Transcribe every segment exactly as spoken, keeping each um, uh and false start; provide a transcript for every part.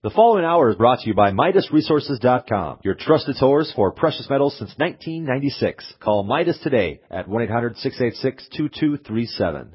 The following hour is brought to you by Midas Resources dot com, your trusted source for precious metals since nineteen ninety-six. Call Midas today at one eight hundred, six eight six, two two three seven.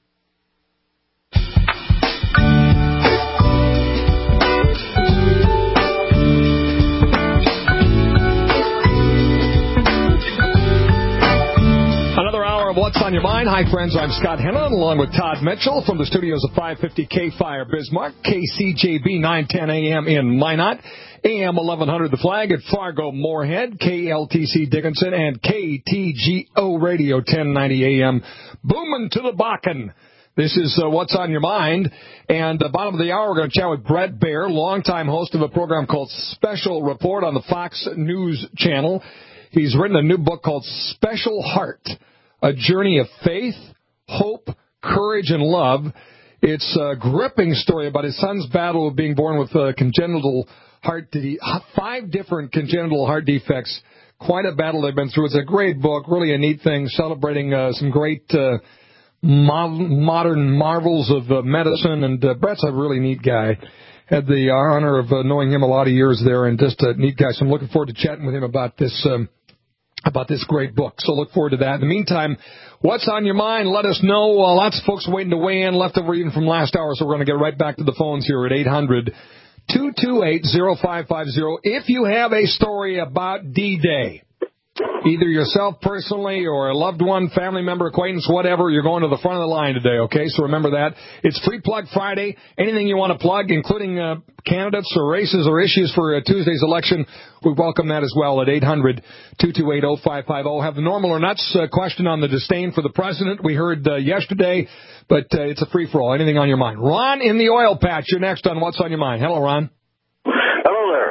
What's on your mind? Hi, friends. I'm Scott Hennon, along with Todd Mitchell from the studios of five fifty K-Fire Bismarck, K C J B nine ten A M in Minot, A M eleven hundred The Flag at Fargo Moorhead, K L T C Dickinson, and K T G O Radio ten ninety A M, booming to the Bakken. This is uh, What's on Your Mind. And at the bottom of the hour, we're going to chat with Bret Baier, longtime host of a program called Special Report on the Fox News Channel. He's written a new book called Special Heart, A Journey of Faith, Hope, Courage, and Love. It's a gripping story about his son's battle of being born with a congenital heart de- five different congenital heart defects. Quite a battle they've been through. It's a great book, really a neat thing, celebrating uh, some great uh, mo- modern marvels of uh, medicine. And uh, Bret's a really neat guy. Had the honor of uh, knowing him a lot of years there, and just a neat guy. So I'm looking forward to chatting with him about this um, about this great book. So look forward to that. In the meantime, what's on your mind? Let us know. Uh, lots of folks waiting to weigh in, leftover even from last hour, so we're going to get right back to the phones here at eight hundred, two two eight, oh five five oh. If you have a story about D-Day, either yourself personally or a loved one, family member, acquaintance, whatever, you're going to the front of the line today, okay? So remember that. It's Free Plug Friday. Anything you want to plug, including uh, candidates or races or issues for uh, Tuesday's election, we welcome that as well at eight hundred, two two eight, oh five five oh. Have the normal or nuts uh, question on the disdain for the president we heard uh, yesterday, but uh, it's a free-for-all. Anything on your mind. Ron in the oil patch, you're next on What's on Your Mind. Hello, Ron. Hello there.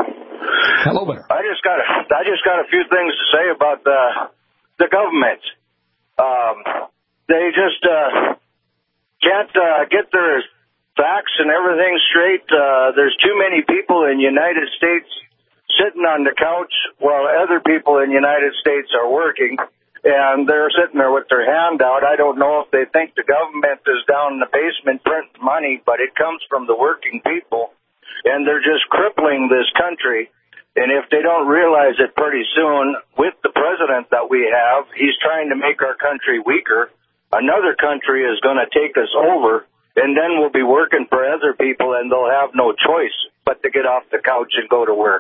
Hello there. I just got a, I just got a few things to say about the the government. Um, they just uh, can't uh, get their facts and everything straight. Uh, there's too many people in the United States sitting on the couch while other people in the United States are working, and they're sitting there with their hand out. I don't know if they think the government is down in the basement printing money, but it comes from the working people, and they're just crippling this country. And if they don't realize it pretty soon, with the president that we have, he's trying to make our country weaker. Another country is going to take us over, and then we'll be working for other people, and they'll have no choice but to get off the couch and go to work.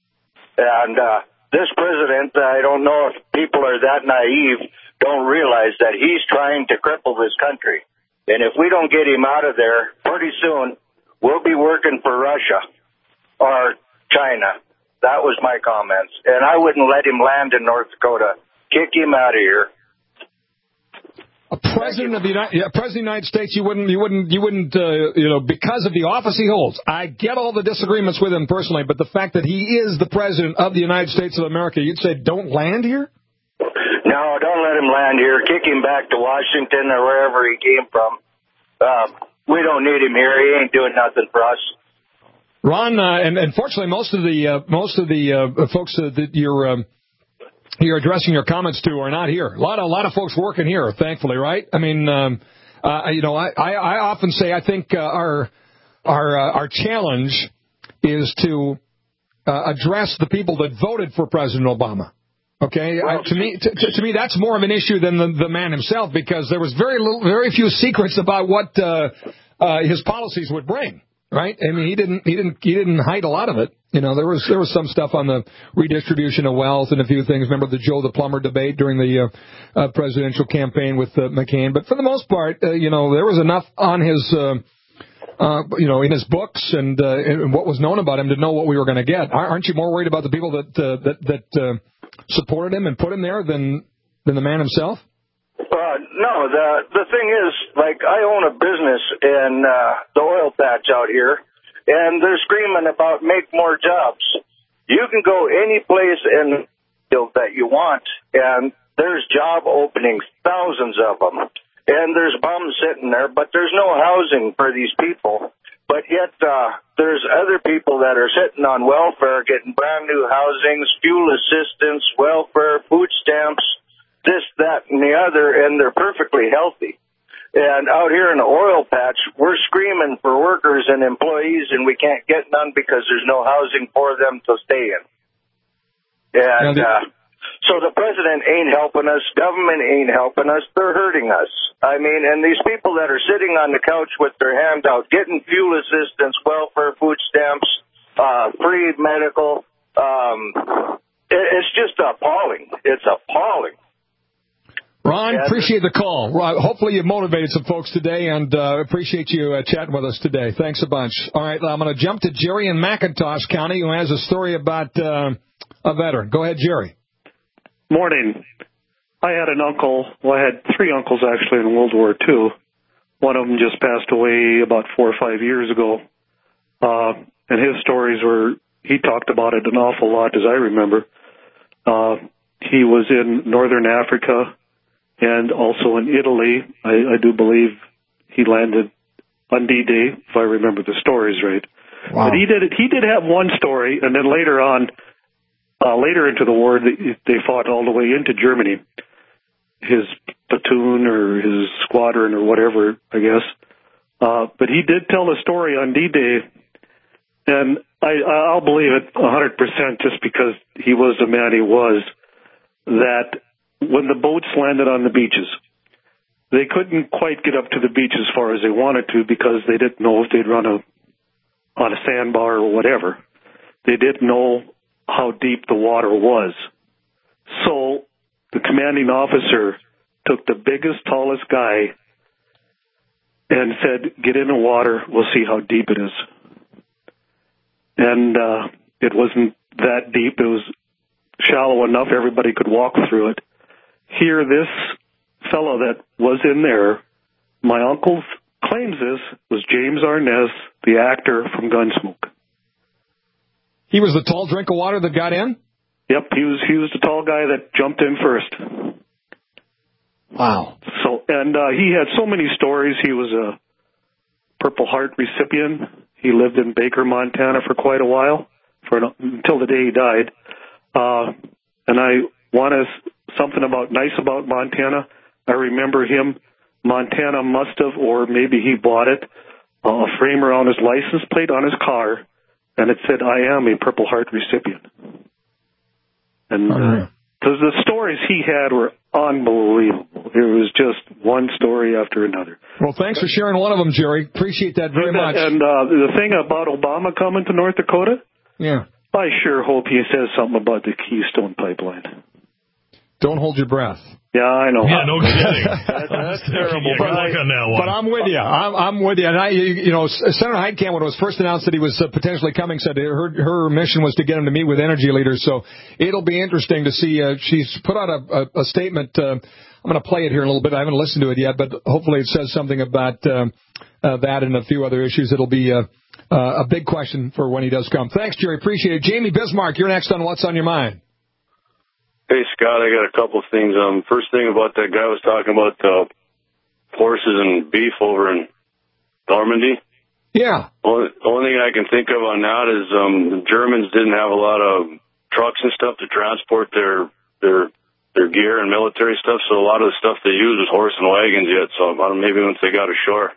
And uh, this president, I don't know if people are that naive, don't realize that he's trying to cripple this country. And if we don't get him out of there, pretty soon, we'll be working for Russia or China. That was my comments. And I wouldn't let him land in North Dakota. Kick him out of here. A president of the United, yeah, president of the United States, you wouldn't, you wouldn't, you wouldn't, uh, you know, because of the office he holds. I get all the disagreements with him personally, but the fact that he is the president of the United States of America, you'd say don't land here? No, don't let him land here. Kick him back to Washington or wherever he came from. Uh, we don't need him here. He ain't doing nothing for us. Ron, uh, and unfortunately, most of the uh, most of the uh, folks uh, that you're um, you're addressing your comments to are not here. A lot, a lot of folks working here, thankfully, right? I mean, um, uh, you know, I, I, I often say I think uh, our our uh, our challenge is to uh, address the people that voted for President Obama. Okay, well, I, to me, to, to me, that's more of an issue than the, the man himself, because there was very little, very few secrets about what uh, uh, his policies would bring. Right? I mean, he didn't, he didn't, he didn't hide a lot of it. You know, there was, there was some stuff on the redistribution of wealth and a few things. Remember the Joe the Plumber debate during the uh, uh, presidential campaign with uh, McCain. But for the most part, uh, you know, there was enough on his, uh, uh, you know, in his books and, uh, and what was known about him to know what we were going to get. Aren't you more worried about the people that uh, that that uh, supported him and put him there than than the man himself? Uh, no, the the thing is, like, I own a business in uh, the oil patch out here, and they're screaming about make more jobs. You can go any place in the field that you want, and there's job openings, thousands of them, and there's bums sitting there, but there's no housing for these people. But yet uh, there's other people that are sitting on welfare getting brand new housings, fuel assistance, welfare, food stamps, this, that, and the other, and they're perfectly healthy. And out here in the oil patch, we're screaming for workers and employees, and we can't get none because there's no housing for them to stay in. And uh, so the president ain't helping us. Government ain't helping us. They're hurting us. I mean, and these people that are sitting on the couch with their hand out, getting fuel assistance, welfare, food stamps, uh, free medical, um, it, it's just appalling. It's appalling. Ron, yeah, appreciate the call. Hopefully you motivated some folks today, and uh, appreciate you uh, chatting with us today. Thanks a bunch. All right, I'm going to jump to Jerry in McIntosh County, who has a story about uh, a veteran. Go ahead, Jerry. Morning. I had an uncle. Well, I had three uncles, actually, in World War Two. One of them just passed away about four or five years ago. Uh, and his stories were, he talked about it an awful lot, as I remember. Uh, he was in Northern Africa and also in Italy. I, I do believe he landed on D-Day, if I remember the stories right. Wow. But he did he did have one story, and then later on, uh, later into the war, they, they fought all the way into Germany. His platoon or his squadron or whatever, I guess. Uh, but he did tell a story on D-Day, and I, I'll believe it one hundred percent just because he was the man he was, that when the boats landed on the beaches, they couldn't quite get up to the beach as far as they wanted to because they didn't know if they'd run a, on a sandbar or whatever. They didn't know how deep the water was. So the commanding officer took the biggest, tallest guy and said, get in the water, we'll see how deep it is. And uh, it wasn't that deep. It was shallow enough everybody could walk through it. Here, this fellow that was in there, my uncle claims this, was James Arness, the actor from Gunsmoke. He was the tall drink of water that got in? Yep, he was he was the tall guy that jumped in first. Wow. So, and uh, he had so many stories. He was a Purple Heart recipient. He lived in Baker, Montana for quite a while, for an, until the day he died. Uh, and I want to, something about nice about Montana. I remember him, Montana must have, or maybe he bought it, uh, a frame around his license plate on his car, and it said, I am a Purple Heart recipient. And uh, cause the stories he had were unbelievable. It was just one story after another. Well, thanks for sharing one of them, Jerry. Appreciate that very much. And uh, the thing about Obama coming to North Dakota, yeah, I sure hope he says something about the Keystone Pipeline. Don't hold your breath. Yeah, I know. Yeah, no kidding. that's, that's terrible. But, I, on that one. but I'm with you. I'm, I'm with you. And I, you, you know, Senator Heitkamp, when it was first announced that he was uh, potentially coming, said her her mission was to get him to meet with energy leaders. So it'll be interesting to see. Uh, she's put out a, a, a statement. Uh, I'm going to play it here in a little bit. I haven't listened to it yet, but hopefully it says something about uh, uh, that and a few other issues. It'll be uh, uh, a big question for when he does come. Thanks, Jerry. Appreciate it. Jamie Bismarck, you're next on What's on Your Mind. Hey, Scott, I got a couple of things. Um, first thing about that guy was talking about uh, horses and beef over in Normandy. Yeah. Only, only thing I can think of on that is um, the Germans didn't have a lot of trucks and stuff to transport their their their gear and military stuff, so a lot of the stuff they used was horse and wagons yet. So I don't know, maybe once they got ashore,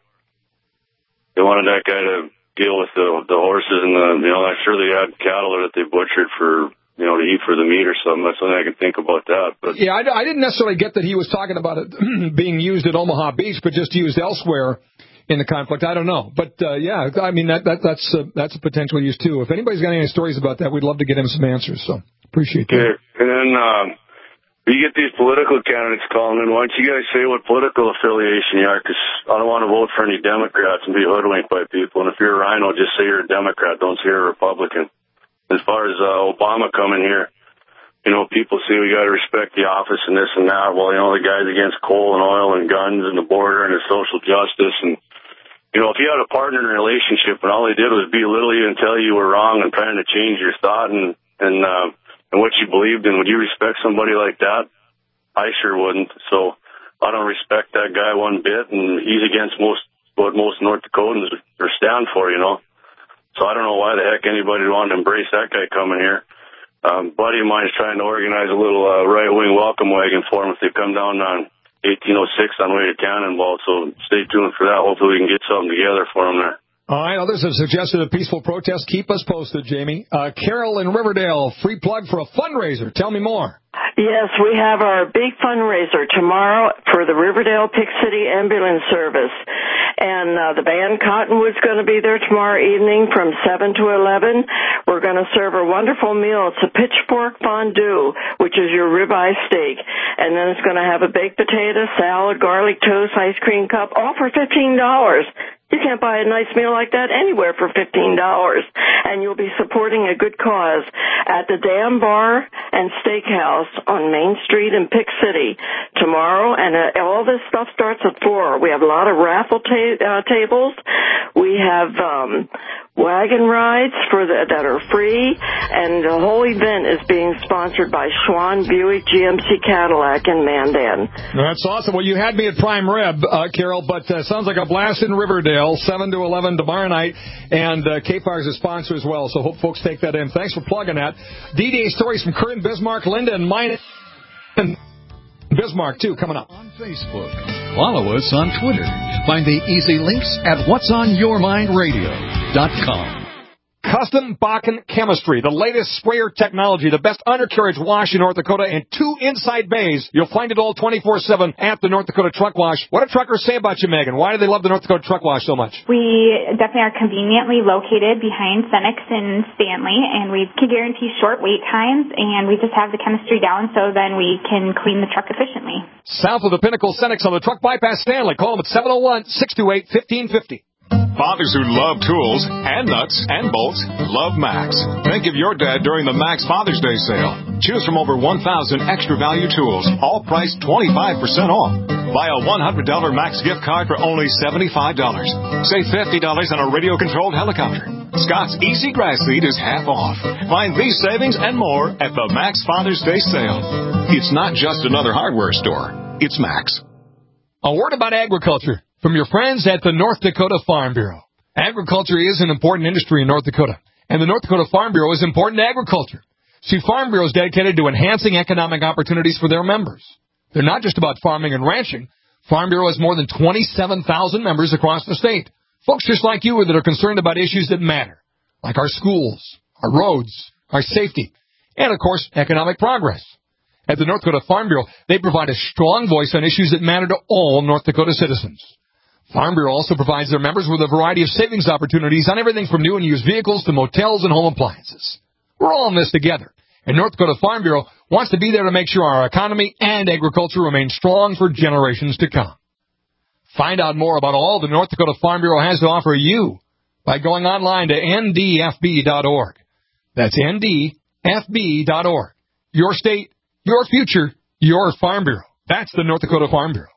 they wanted that guy to deal with the the horses and the, you know, I'm sure they had cattle that they butchered for, you know, to eat for the meat or something. That's something I can think about that. But yeah, I, I didn't necessarily get that he was talking about it being used at Omaha Beach, but just used elsewhere in the conflict. I don't know. But, uh, yeah, I mean, that, that that's uh, that's a potential use, too. If anybody's got any stories about that, we'd love to get him some answers. So appreciate that. Okay. And then um, you get these political candidates calling in. Why don't you guys say what political affiliation you are? Because I don't want to vote for any Democrats and be hoodwinked by people. And if you're a rhino, just say you're a Democrat. Don't say you're a Republican. As far as uh, Obama coming here, you know, people say we got to respect the office and this and that. Well, you know, the guy's against coal and oil and guns and the border and his social justice. And, you know, if you had a partner in a relationship and all he did was belittle you and tell you were wrong and trying to change your thought and and, uh, and what you believed in, would you respect somebody like that? I sure wouldn't. So I don't respect that guy one bit, and he's against most what most North Dakotans are stand for, you know. So I don't know why the heck anybody would want to embrace that guy coming here. Um, buddy of mine is trying to organize a little uh, right-wing welcome wagon for him if they come down on eighteen oh six on the way to Cannonball. So stay tuned for that. Hopefully we can get something together for them there. All right, others have suggested a peaceful protest. Keep us posted, Jamie. Uh, Carol in Riverdale, free plug for a fundraiser. Tell me more. Yes, we have our big fundraiser tomorrow for the Riverdale Pick City Ambulance Service. And uh, the band Cottonwood's going to be there tomorrow evening from seven to eleven. We're going to serve a wonderful meal. It's a pitchfork fondue, which is your ribeye steak. And then it's going to have a baked potato, salad, garlic toast, ice cream cup, all for fifteen dollars. You can't buy a nice meal like that anywhere for fifteen dollars. And you'll be supporting a good cause at the Dam Bar and Steakhouse on Main Street in Pick City tomorrow. And uh, all this stuff starts at four. We have a lot of raffle ta- uh, tables. We have um, wagon rides for the, that are free. And the whole event is being sponsored by Schwann Buick G M C Cadillac in Mandan. That's awesome. Well, you had me at Prime Rib, uh, Carol, but uh, sounds like a blast in Riverdale, seven to eleven tomorrow night. And uh, K-Fire is a sponsor as well, so hope folks take that in. Thanks for plugging that. D-Day stories from Curtin, Bismarck, Linda, and mine. And Bismarck, too, coming up. On Facebook. Follow us on Twitter. Find the easy links at whats on your mind radio dot com. Custom Bakken Chemistry, the latest sprayer technology, the best undercarriage wash in North Dakota, and two inside bays. You'll find it all twenty-four seven at the North Dakota Truck Wash. What do truckers say about you, Megan? Why do they love the North Dakota Truck Wash so much? We definitely are conveniently located behind Cenex and Stanley, and we can guarantee short wait times, and we just have the chemistry down so then we can clean the truck efficiently. South of the Pinnacle, Cenex on the Truck Bypass Stanley. Call them at seven oh one, six two eight, one five five zero. Fathers who love tools and nuts and bolts love Max. Think of your dad during the Max Father's Day sale. Choose from over one thousand extra value tools, all priced twenty-five percent off. Buy a one hundred dollars Max gift card for only seventy-five dollars. Save fifty dollars on a radio-controlled helicopter. Scott's Easy Grass Seed is half off. Find these savings and more at the Max Father's Day sale. It's not just another hardware store. It's Max. A word about agriculture from your friends at the North Dakota Farm Bureau. Agriculture is an important industry in North Dakota, and the North Dakota Farm Bureau is important to agriculture. See, Farm Bureau is dedicated to enhancing economic opportunities for their members. They're not just about farming and ranching. Farm Bureau has more than twenty-seven thousand members across the state. Folks just like you that are concerned about issues that matter, like our schools, our roads, our safety, and, of course, economic progress. At the North Dakota Farm Bureau, they provide a strong voice on issues that matter to all North Dakota citizens. Farm Bureau also provides their members with a variety of savings opportunities on everything from new and used vehicles to motels and home appliances. We're all in this together, and North Dakota Farm Bureau wants to be there to make sure our economy and agriculture remain strong for generations to come. Find out more about all the North Dakota Farm Bureau has to offer you by going online to N D F B dot org. That's N D F B dot org. Your state, your future, your Farm Bureau. That's the North Dakota Farm Bureau.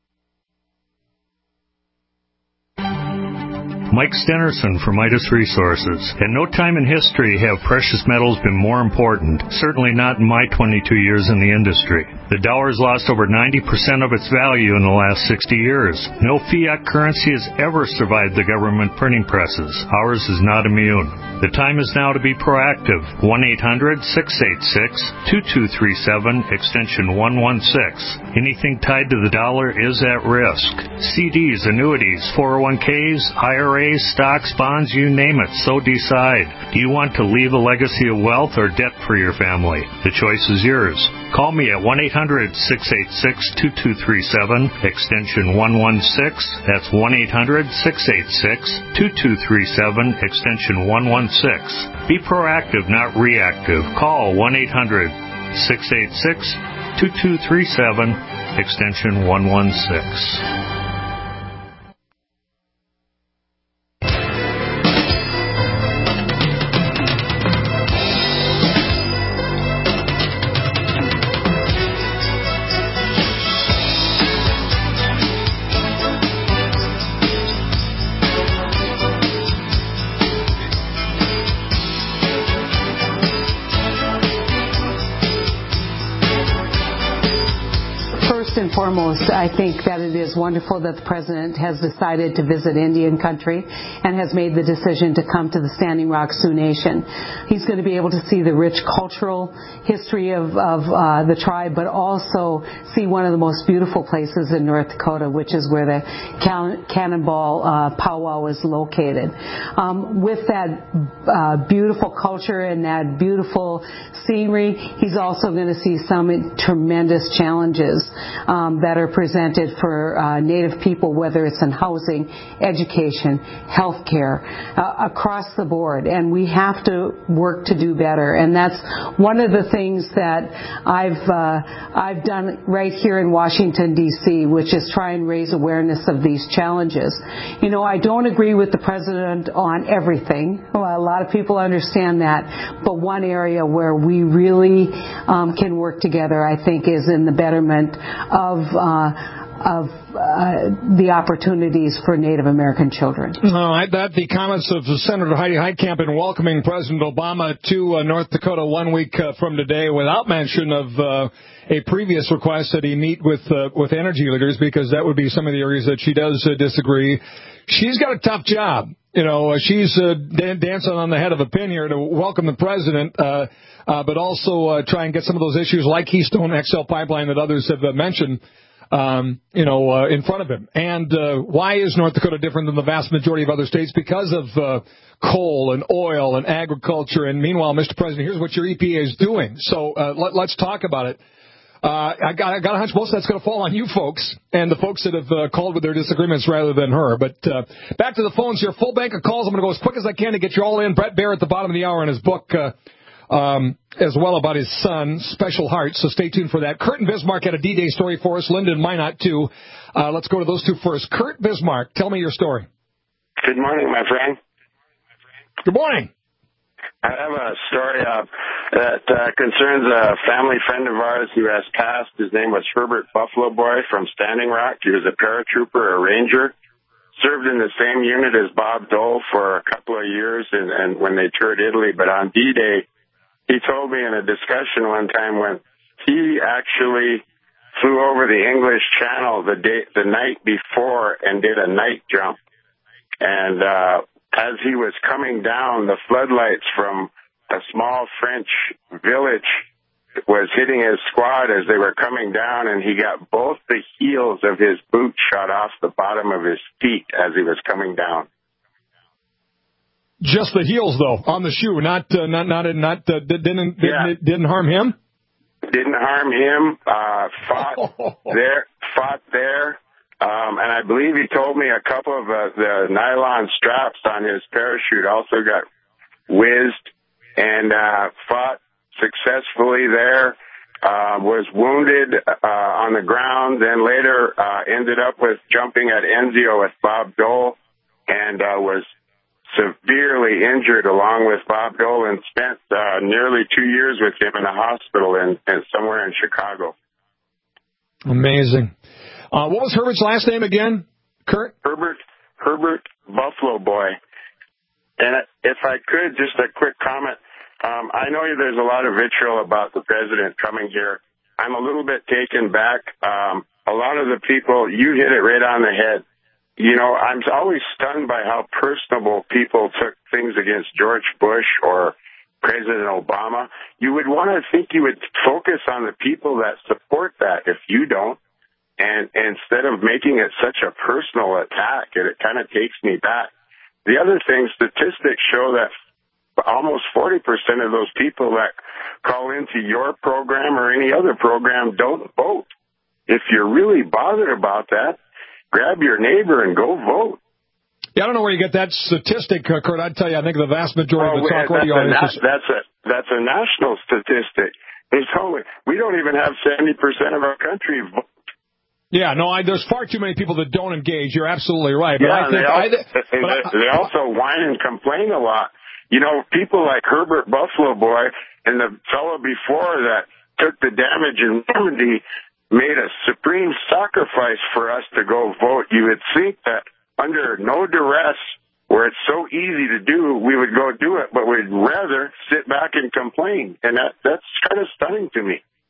Mike Stenerson for Midas Resources. At no time in history have precious metals been more important, certainly not in my twenty-two years in the industry. The dollar has lost over ninety percent of its value in the last sixty years. No fiat currency has ever survived the government printing presses. Ours is not immune. The time is now to be proactive. one eight hundred, six eight six, two two three seven, extension one one six. Anything tied to the dollar is at risk. C Ds, annuities, four oh one Ks, I R As, stocks, bonds, you name it, so decide. Do you want to leave a legacy of wealth or debt for your family? The choice is yours. Call me at one eight hundred, six eight six, two two three seven, extension one one six. That's one eight hundred, six eight six, two two three seven, extension one one six. Be proactive, not reactive. Call one eight hundred, six eight six, two two three seven, extension one one six. first and foremost, I think that it is wonderful that the President has decided to visit Indian country and has made the decision to come to the Standing Rock Sioux Nation. He's going to be able to see the rich cultural history of, of uh, the tribe, but also see one of the most beautiful places in North Dakota, which is where the Can- Cannonball uh, powwow is located. Um, with that uh, beautiful culture and that beautiful scenery, he's also going to see some tremendous challenges um, that are presented for uh, Native people, whether it's in housing, education, health care, uh, across the board. And we have to work to do better. And that's one of the things that I've uh, I've done right here in Washington, D C, which is try and raise awareness of these challenges. You know, I don't agree with the President on everything. Well, a lot of people understand that. But one area where we really um, can work together, I think, is in the betterment of uh, of uh, the opportunities for Native American children. All right, that the comments of Senator Heidi Heitkamp in welcoming President Obama to uh, North Dakota one week uh, from today, without mention of uh, a previous request that he meet with uh, with energy leaders, because that would be some of the areas that she does uh, disagree. She's got a tough job. You know, uh, she's uh, dan- dancing on the head of a pin here to welcome the president, uh, uh, but also uh, try and get some of those issues like Keystone X L pipeline that others have uh, mentioned, um, you know, uh, in front of him. And uh, why is North Dakota different than the vast majority of other states? Because of uh, coal and oil and agriculture. And meanwhile, Mister President, here's what your E P A is doing. So uh, let, let's talk about it. Uh, I got, I got a hunch most of that's going to fall on you folks and the folks that have uh, called with their disagreements rather than her. But uh, back to the phones here. Full bank of calls. I'm going to go as quick as I can to get you all in. Brett Baer at the bottom of the hour in his book uh, um, as well about his son, Special Heart. So stay tuned for that. Kurt and Bismarck had a D-Day story for us. Linda and Minot, too. Uh, let's go to those two first. Kurt Bismarck, tell me your story. Good morning, my friend. Good morning. I have a story uh, that uh, concerns a family friend of ours who has passed. His name was Herbert Buffalo Boy from Standing Rock. He was a paratrooper, a ranger, served in the same unit as Bob Dole for a couple of years and, and when they toured Italy. But on D-Day, he told me in a discussion one time when he actually flew over the English Channel the day, the night before and did a night jump. And uh as he was coming down, the floodlights from a small French village was hitting his squad as they were coming down, and he got both the heels of his boot shot off the bottom of his feet as he was coming down. Just the heels, though, on the shoe, not uh, not not not uh, didn't yeah. didn't, didn't harm him. Didn't harm him. Uh, fought there. Fought there. Um, and I believe he told me a couple of uh, the nylon straps on his parachute also got whizzed, and uh, fought successfully there, uh, was wounded uh, on the ground, then later uh, ended up with jumping at Enzio with Bob Dole, and uh, was severely injured along with Bob Dole, and spent uh, nearly two years with him in a hospital in, in somewhere in Chicago. Amazing. Uh, what was Herbert's last name again, Kurt? Herbert, Herbert Buffalo Boy. And if I could, just a quick comment. Um, I know there's a lot of vitriol about the president coming here. I'm a little bit taken back. Um, a lot of the people, you hit it right on the head. You know, I'm always stunned by how personable people took things against George Bush or President Obama. You would want to think you would focus on the people that support that if you don't. And, and instead of making it such a personal attack, it, it kind of takes me back. The other thing, statistics show that almost forty percent of those people that call into your program or any other program don't vote. If you're really bothered about that, grab your neighbor and go vote. Yeah, I don't know where you get that statistic, uh, Kurt. I'd tell you, I think the vast majority oh, of the talk radio audience is... That's a, that's a national statistic. It's only, we don't even have seventy percent of our country vote. Yeah, no, I, there's far too many people that don't engage. You're absolutely right. But yeah, I think they, also, I, but they, I, they also whine and complain a lot. You know, people like Herbert Buffalo Boy and the fellow before that took the damage in Normandy made a supreme sacrifice for us to go vote. You would think that under no duress, where it's so easy to do, we would go do it, but we'd rather sit back and complain. And that that's kind of stunning to me.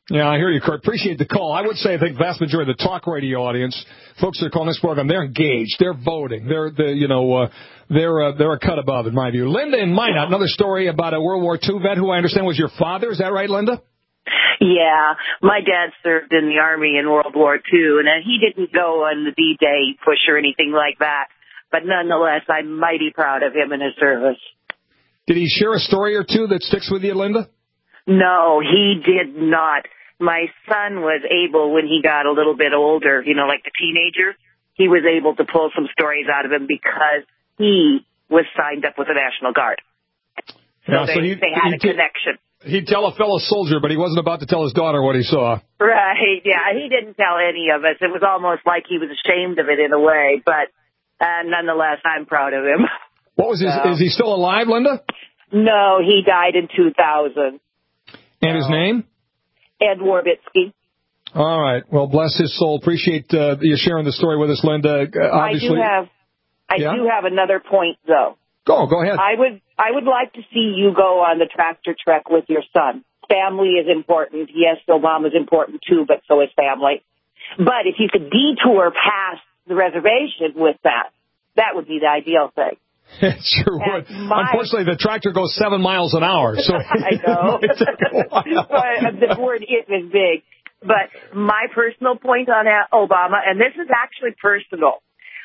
Yeah, I hear you, Kurt. Appreciate the call. I would say I think vast majority of the talk radio audience, folks that are calling this program, they're engaged. They're voting. They're, the you know, uh, they're uh, they're a cut above, in my view. Linda in Minot, another story about a World War Two vet who I understand was your father. Is that right, Linda? Yeah, my dad served in the Army in World War Two, and he didn't go on the D-Day push or anything like that. But nonetheless, I'm mighty proud of him and his service. Did he share a story or two that sticks with you, Linda? No, he did not. My son was able, when he got a little bit older, you know, like the teenager, he was able to pull some stories out of him because he was signed up with the National Guard. So, yeah, they, so he, they had a connection. He'd tell a fellow soldier, but he wasn't about to tell his daughter what he saw. Right, yeah. He didn't tell any of us. It was almost like he was ashamed of it in a way, but uh, nonetheless, I'm proud of him. What was his, so, is he still alive, Linda? No, he died in two thousand. And so, his name? Ed Warbitsky. All right. Well, bless his soul. Appreciate uh, you sharing the story with us, Linda. Uh, obviously, I do have, I yeah? do have another point, though. Go, go ahead. I would, I would like to see you go on the tractor trek with your son. Family is important. Yes, Obama's important too, but so is family. But if you could detour past the reservation with that, that would be the ideal thing. It sure would. My, Unfortunately, the tractor goes seven miles an hour. So I know. But the word "it" is big. But my personal point on Obama, and this is actually personal,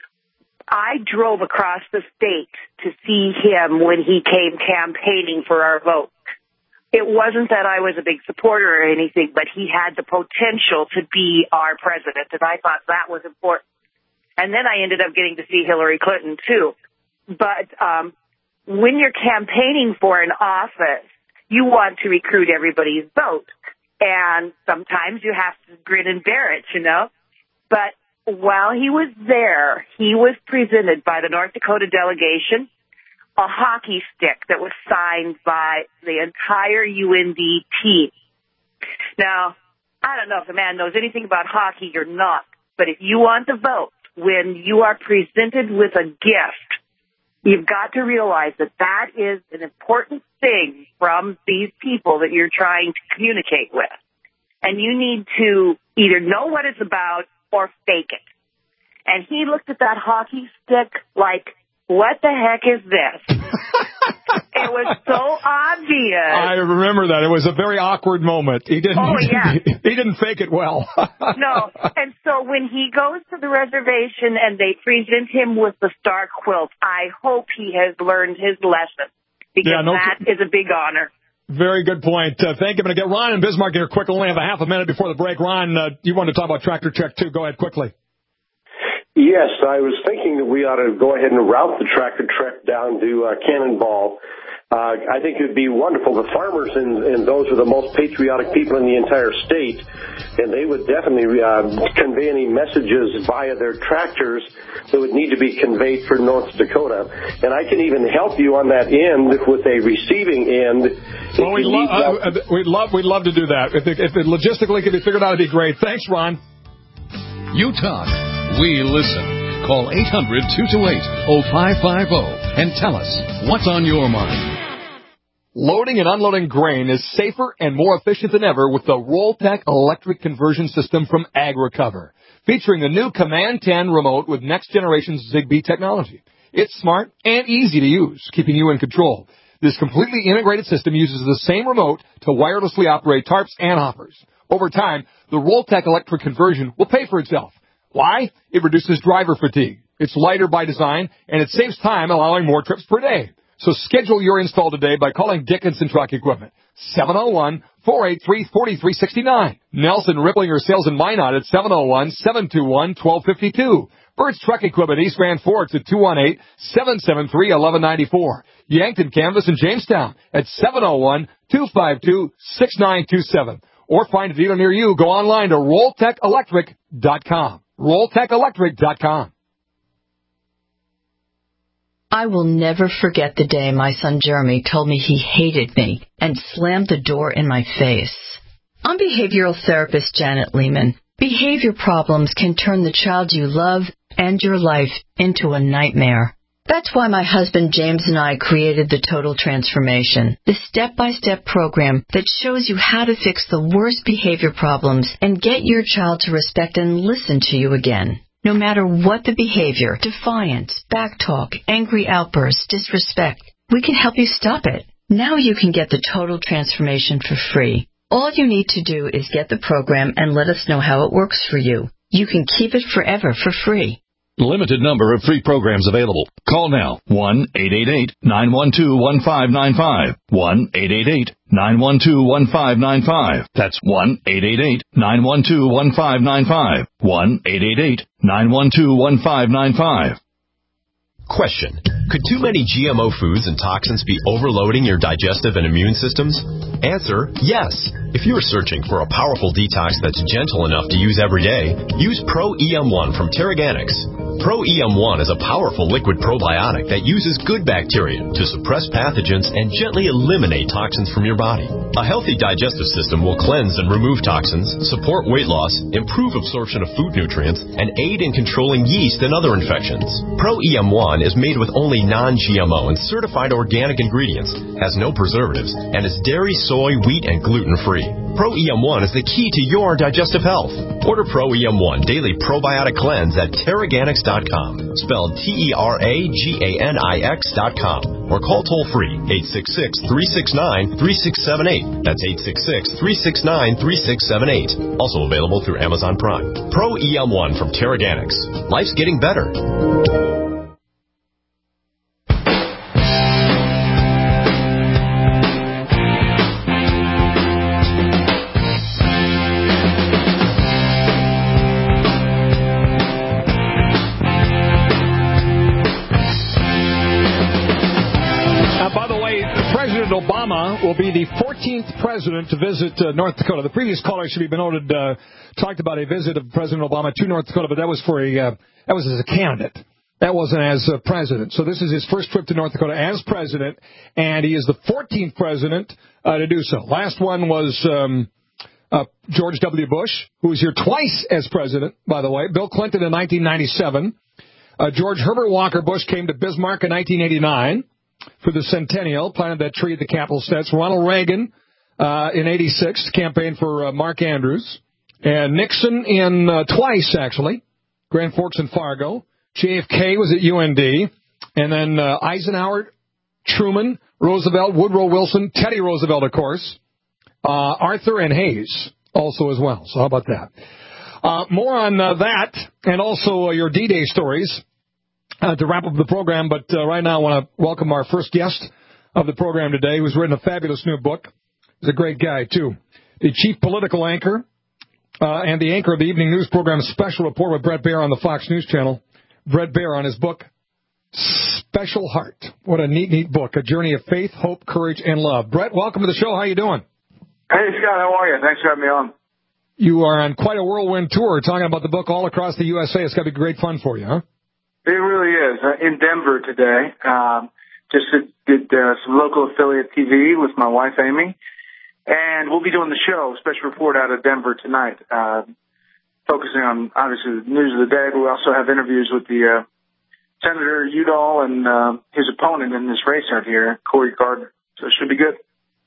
I drove across the state to see him when he came campaigning for our vote. It wasn't that I was a big supporter or anything, but he had the potential to be our president, and I thought that was important. And then I ended up getting to see Hillary Clinton, too. But um, when you're campaigning for an office, you want to recruit everybody's vote. And sometimes you have to grin and bear it, you know. But while he was there, he was presented by the North Dakota delegation a hockey stick that was signed by the entire U N D team. Now, I don't know if the man knows anything about hockey or not, but if you want to vote, when you are presented with a gift, you've got to realize that that is an important thing from these people that you're trying to communicate with. And you need to either know what it's about or fake it. And he looked at that hockey stick like, what the heck is this? It was so obvious. I remember that. It was a very awkward moment. He didn't, oh, yeah. he didn't fake it well. No. And so when he goes to the reservation and they present him with the star quilt, I hope he has learned his lesson, because yeah, no, that is a big honor. Very good point. Uh, thank you. I'm going to get Ron in Bismarck here quick. Only have a half a minute before the break. Ron, uh, you wanted to talk about Tractor Trek, too. Go ahead quickly. Yes, I was thinking that we ought to go ahead and route the Tractor Trek down to uh, Cannonball. Uh, I think it would be wonderful. The farmers and, and those are the most patriotic people in the entire state, and they would definitely uh, convey any messages via their tractors that would need to be conveyed for North Dakota. And I can even help you on that end with a receiving end. Well, we'd, lo- uh, we'd love we'd love to do that. If it, if it logistically could be figured out, it'd be great. Thanks, Ron. You talk. We listen. Call eight hundred, two two eight, oh five five oh and tell us what's on your mind. Loading and unloading grain is safer and more efficient than ever with the Rolltech electric conversion system from AgRecover, featuring the new Command ten remote with next-generation Zigbee technology. It's smart and easy to use, keeping you in control. This completely integrated system uses the same remote to wirelessly operate tarps and hoppers. Over time, the Rolltech electric conversion will pay for itself. Why? It reduces driver fatigue. It's lighter by design, and it saves time, allowing more trips per day. So schedule your install today by calling Dickinson Truck Equipment, seven oh one, four eight three, four three six nine. Nelson Ripplinger Sales in Minot at seven oh one, seven two one, one two five two. Burt's Truck Equipment East Grand Forks at two one eight, seven seven three, one one nine four. Yankton Canvas in Jamestown at seven oh one, two five two, six nine two seven. Or find a dealer near you. Go online to rolltech electric dot com. rolltech electric dot com. I will never forget the day my son Jeremy told me he hated me and slammed the door in my face. I'm behavioral therapist Janet Lehman. Behavior problems can turn the child you love and your life into a nightmare. That's why my husband James and I created the Total Transformation, the step-by-step program that shows you how to fix the worst behavior problems and get your child to respect and listen to you again. No matter what the behavior, defiance, backtalk, angry outbursts, disrespect, we can help you stop it. Now you can get the Total Transformation for free. All you need to do is get the program and let us know how it works for you. You can keep it forever for free. Limited number of free programs available. Call now. one eight eight eight, nine one two, one five nine five. one eight eight eight, nine one two, one five nine five. That's one eight eight eight, nine one two, one five nine five. one eight eight eight, nine one two, one five nine five. Question. Could too many G M O foods and toxins be overloading your digestive and immune systems? Answer, yes. If you are searching for a powerful detox that's gentle enough to use every day, use Pro E M one from Terraganics. Pro E M one is a powerful liquid probiotic that uses good bacteria to suppress pathogens and gently eliminate toxins from your body. A healthy digestive system will cleanse and remove toxins, support weight loss, improve absorption of food nutrients, and aid in controlling yeast and other infections. Pro E M one is made with only non-G M O and certified organic ingredients, has no preservatives, and is dairy, soy, wheat, and gluten-free. Pro E M one is the key to your digestive health. Order Pro E M one Daily Probiotic Cleanse at Terraganics dot com, spelled T E R A G A N I X dot com, or call toll-free eight six six, three six nine, three six seven eight. That's eight six six, three six nine, three six seven eight. Also available through Amazon Prime. Pro E M one from Terraganics. Life's getting better. Obama will be the fourteenth president to visit uh, North Dakota. The previous caller, should be noted, uh, talked about a visit of President Obama to North Dakota, but that was for a uh, that was as a candidate. That wasn't as uh, president. So this is his first trip to North Dakota as president, and he is the fourteenth president uh, to do so. Last one was um, uh, George W. Bush, who was here twice as president, by the way. Bill Clinton in nineteen ninety-seven. Uh, George Herbert Walker Bush came to Bismarck in nineteen eighty-nine. For the centennial, planted that tree at the Capitol steps. Ronald Reagan uh, in eighty-six, campaigned for uh, Mark Andrews. And Nixon in uh, twice, actually, Grand Forks and Fargo. J F K was at U N D. And then uh, Eisenhower, Truman, Roosevelt, Woodrow Wilson, Teddy Roosevelt, of course. Uh, Arthur and Hayes also as well. So how about that? Uh, more on uh, that and also uh, your D-Day stories. Uh, to wrap up the program, but uh, right now I want to welcome our first guest of the program today, who's written a fabulous new book. He's a great guy, too. The chief political anchor uh, and the anchor of the evening news program Special Report with Bret Baier on the Fox News Channel. Bret Baier on his book, Special Heart. What a neat, neat book. A journey of faith, hope, courage, and love. Bret, welcome to the show. How you doing? Hey, Scott. How are you? Thanks for having me on. You are on quite a whirlwind tour talking about the book all across the U S A. It's got to be great fun for you, huh? It really is. Uh, in Denver today, um, just did, did uh, some local affiliate T V with my wife, Amy, and we'll be doing the show, Special Report out of Denver tonight, uh, focusing on, obviously, the news of the day, but we also have interviews with the uh, Senator Udall and uh, his opponent in this race out here, Cory Gardner. So it should be good.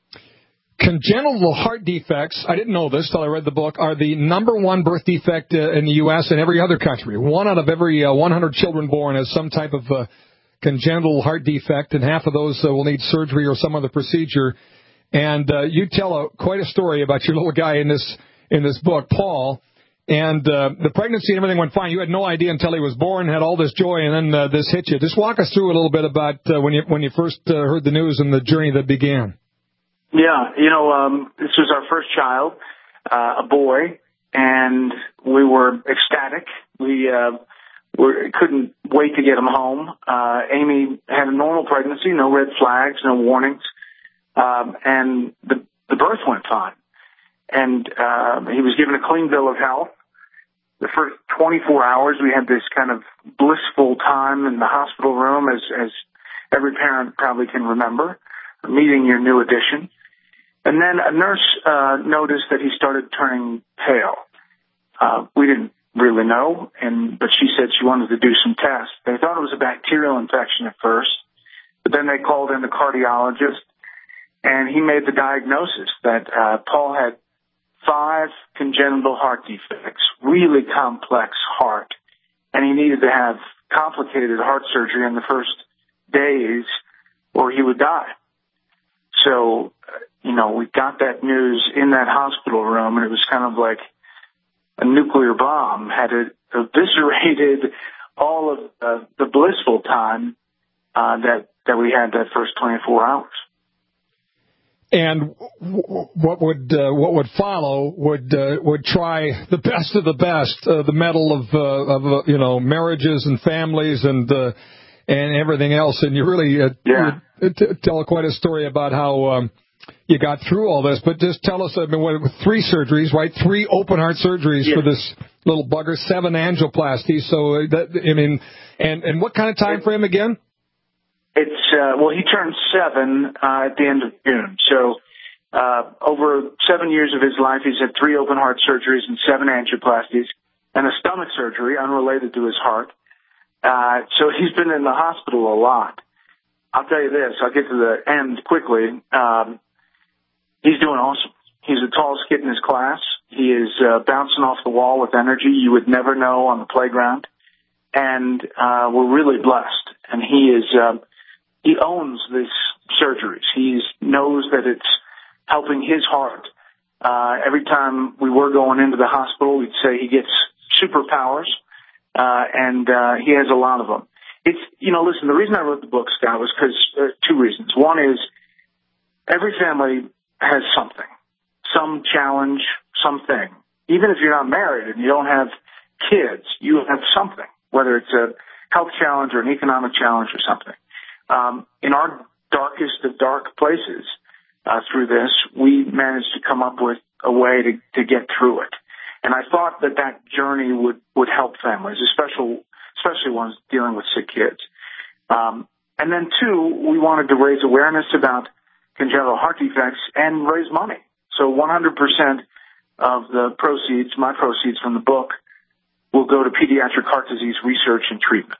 Congenital heart defects, I didn't know this till I read the book, are the number one birth defect uh, in the U S and every other country. One out of every uh, one hundred children born has some type of uh, congenital heart defect, and half of those uh, will need surgery or some other procedure. And uh, you tell a, quite a story about your little guy in this in this book, Paul. And uh, the pregnancy and everything went fine. You had no idea until he was born, had all this joy, and then uh, this hit you. Just walk us through a little bit about uh, when you when you first uh, heard the news and the journey that began. Yeah, you know, um, this was our first child, uh, a boy, and we were ecstatic. We uh, were, couldn't wait to get him home. Uh, Amy had a normal pregnancy, no red flags, no warnings, um, and the, the birth went fine. And uh, he was given a clean bill of health. The first twenty-four hours, we had this kind of blissful time in the hospital room, as, as every parent probably can remember, meeting your new addition. And then a nurse uh, noticed that he started turning pale. Uh, we didn't really know, and but she said she wanted to do some tests. They thought it was a bacterial infection at first, but then they called in the cardiologist, and he made the diagnosis that uh, Paul had five congenital heart defects, really complex heart, and he needed to have complicated heart surgery in the first days or he would die. So, you know, we got that news in that hospital room, and it was kind of like a nuclear bomb had it eviscerated all of uh, the blissful time uh, that, that we had that first twenty-four hours. And w- what would uh, what would follow would uh, would try the best of the best, uh, the mettle of uh, of uh, you know marriages and families and uh, and everything else. And you really uh, yeah. you t- tell quite a story about how um, you got through all this. But just tell us, I mean, what, three surgeries, right? Three open heart surgeries yeah. for this little bugger, seven angioplasties. So that I mean, and and what kind of time frame again? It's, uh, well, he turned seven, uh, at the end of June. So, uh, over seven years of his life, he's had three open heart surgeries and seven angioplasties and a stomach surgery unrelated to his heart. Uh, so he's been in the hospital a lot. I'll tell you this, I'll get to the end quickly. Um, he's doing awesome. He's the tallest kid in his class. He is, uh, bouncing off the wall with energy you would never know on the playground. And, uh, we're really blessed. And he is, um, uh, He owns these surgeries. He knows that it's helping his heart. Uh, every time we were going into the hospital, we'd say he gets superpowers, uh, and uh, he has a lot of them. It's, you know, listen, the reason I wrote the book, Scott, was because uh, two reasons. One is every family has something, some challenge, something. Even if you're not married and you don't have kids, you have something, whether it's a health challenge or an economic challenge or something. Um, in our darkest of dark places, uh, through this, we managed to come up with a way to, to get through it. And I thought that that journey would, would help families, especially, especially ones dealing with sick kids. Um, and then two, we wanted to raise awareness about congenital heart defects and raise money. So one hundred percent of the proceeds, my proceeds from the book, will go to pediatric heart disease research and treatment.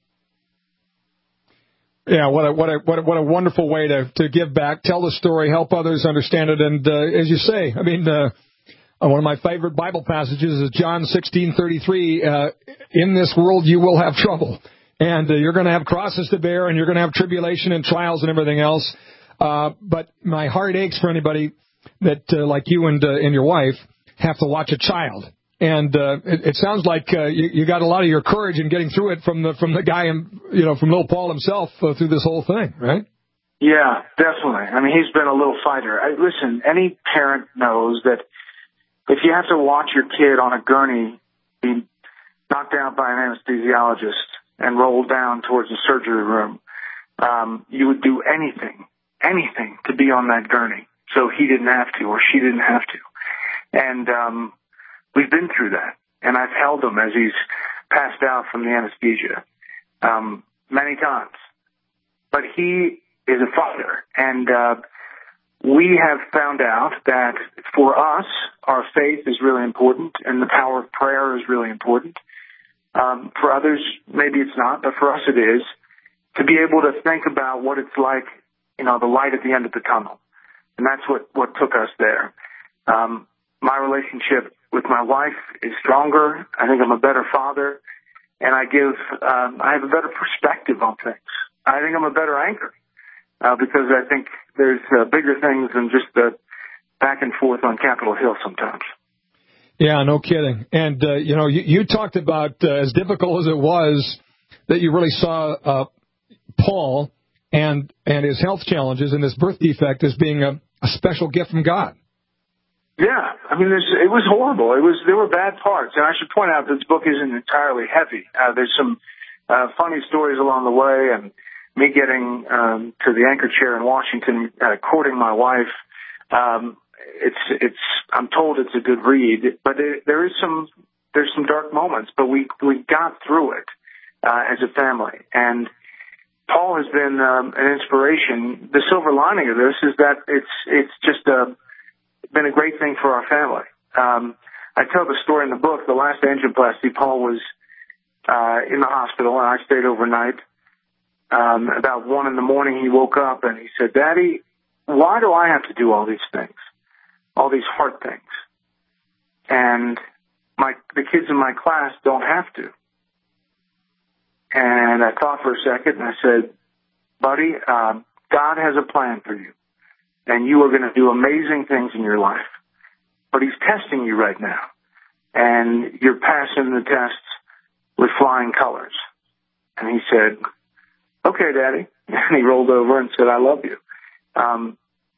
Yeah, what a what a what a, what a wonderful way to, to give back, tell the story, help others understand it, and uh, as you say, I mean, uh, one of my favorite Bible passages is John sixteen thirty-three. Uh, in this world, you will have trouble, and uh, you're going to have crosses to bear, and you're going to have tribulation and trials and everything else. Uh, but my heart aches for anybody that, uh, like you and uh, and your wife, have to watch a child. And uh, it, it sounds like uh, you, you got a lot of your courage in getting through it from the from the guy, you know, from little Paul himself uh, through this whole thing, right? Yeah, definitely. I mean, he's been a little fighter. I, listen, any parent knows that if you have to watch your kid on a gurney be knocked out by an anesthesiologist and rolled down towards the surgery room, um, you would do anything, anything to be on that gurney so he didn't have to or she didn't have to. And um we've been through that, and I've held him as he's passed out from the anesthesia um, many times. But he is a fighter, and uh, we have found out that for us, our faith is really important, and the power of prayer is really important. Um, for others, maybe it's not, but for us it is, to be able to think about what it's like, you know, the light at the end of the tunnel. And that's what, what took us there. Um, my relationship with my wife is stronger. I think I'm a better father, and I give, um, I have a better perspective on things. I think I'm a better anchor, uh, because I think there's uh, bigger things than just the back and forth on Capitol Hill sometimes. Yeah, no kidding. And, uh, you know, you, you talked about, uh, as difficult as it was, that you really saw, uh, Paul and, and his health challenges and his birth defect as being a, a special gift from God. Yeah, I mean, there's, it was horrible. It was there were bad parts, and I should point out that this book isn't entirely heavy. Uh, there's some uh, funny stories along the way, and me getting um, to the anchor chair in Washington, uh, courting my wife. Um, it's it's I'm told it's a good read, but it, there is some there's some dark moments, but we we got through it uh, as a family, and Paul has been um, an inspiration. The silver lining of this is that it's it's just a been a great thing for our family. Um, I tell the story in the book. The last angioplasty, Paul was uh, in the hospital, and I stayed overnight. Um, about one in the morning, he woke up and he said, "Daddy, why do I have to do all these things, all these hard things? And my the kids in my class don't have to." And I thought for a second, and I said, "Buddy, uh, God has a plan for you, and you are going to do amazing things in your life. But he's testing you right now, and you're passing the tests with flying colors." And he said, "Okay, Daddy." And he rolled over and said, "I love you." Um,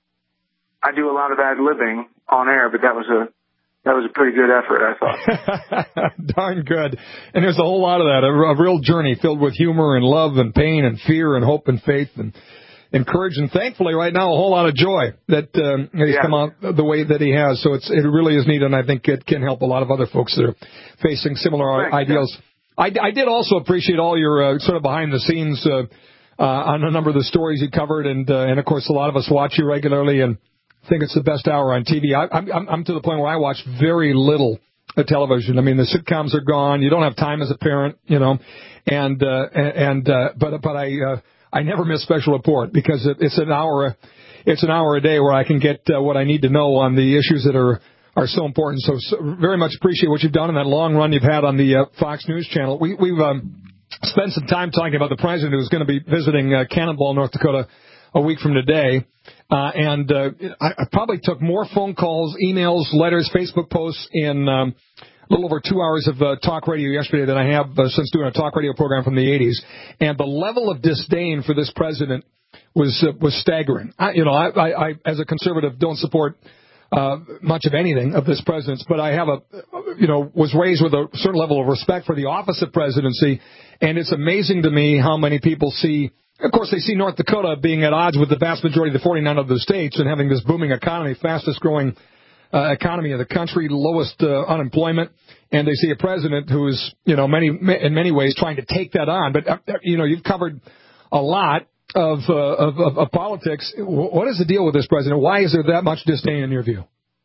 I do a lot of ad-libbing on air, but that was a that was a pretty good effort, I thought. Darn good. And there's a whole lot of that, a, a real journey filled with humor and love and pain and fear and hope and faith and encourage, and thankfully right now a whole lot of joy that um, he's yeah. come out the way that he has. So it's it really is neat, and I think it can help a lot of other folks that are facing similar Thanks, ideals. I, I did also appreciate all your uh, sort of behind the scenes uh, uh, on a number of the stories you covered, and uh, and of course a lot of us watch you regularly and think it's the best hour on T V. I, I'm I'm to the point where I watch very little television. I mean, the sitcoms are gone. You don't have time as a parent, you know, and uh, and uh, but but I. Uh, I never miss Special Report because it, it's an hour, it's an hour a day where I can get uh, what I need to know on the issues that are, are so important. So, so very much appreciate what you've done in that long run you've had on the uh, Fox News channel. We, we've um, spent some time talking about the president who's going to be visiting uh, Cannonball, North Dakota, a week from today. Uh, and uh, I, I probably took more phone calls, emails, letters, Facebook posts in um, a little over two hours of uh, talk radio yesterday than I have uh, since doing a talk radio program from the eighties. And the level of disdain for this president was uh, was staggering. I, you know, I, I, I, as a conservative, don't support uh, much of anything of this president's, but I have a, you know, was raised with a certain level of respect for the office of presidency. And it's amazing to me how many people see, of course, they see North Dakota being at odds with the vast majority of the forty-nine other states and having this booming economy, fastest growing Uh, economy of the country, lowest uh, unemployment, and they see a president who is, you know, many in many ways trying to take that on. But uh, you know, you've covered a lot of, uh, of, of of politics. What is the deal with this president? Why is there that much disdain in your view?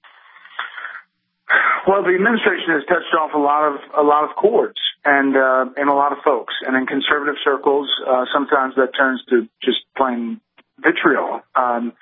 Well, the administration has touched off a lot of a lot of chords and uh, and a lot of folks, and in conservative circles, uh, sometimes that turns to just plain vitriol. Um,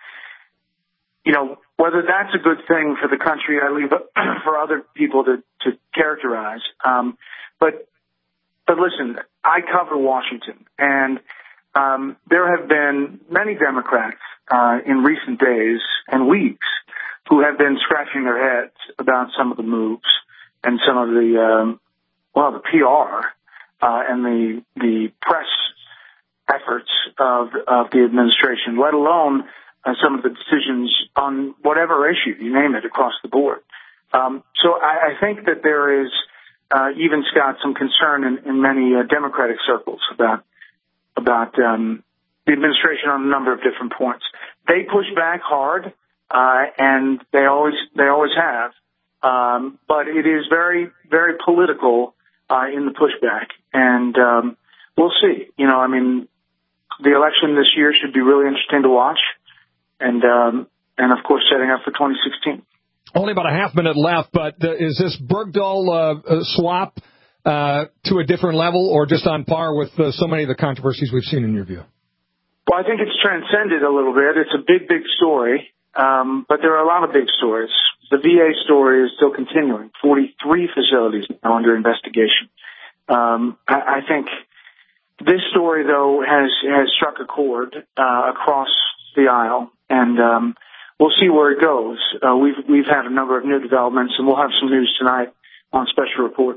you know. Whether that's a good thing for the country, I leave for other people to, to characterize. Um, but, but listen, I cover Washington, and um, there have been many Democrats uh, in recent days and weeks who have been scratching their heads about some of the moves and some of the, um, well, the P R uh, and the the press efforts of of the administration, let alone Uh, some of the decisions on whatever issue, you name it, across the board. Um, so I, I think that there is, uh, even, Scott, some concern in, in many uh, Democratic circles about about um, the administration on a number of different points. They push back hard, uh, and they always they always have. Um, but it is very, very political uh, in the pushback, and um, we'll see. You know, I mean, the election this year should be really interesting to watch. And, um, and of course, setting up for twenty sixteen. Only about a half minute left, but uh, is this Bergdahl uh, swap uh, to a different level or just on par with uh, so many of the controversies we've seen in your view? Well, I think it's transcended a little bit. It's a big, big story, um, but there are a lot of big stories. The V A story is still continuing. forty-three facilities now under investigation. Um, I, I think this story, though, has, has struck a chord uh, across the aisle. And um, we'll see where it goes. Uh, we've we've had a number of new developments, and we'll have some news tonight on Special Report.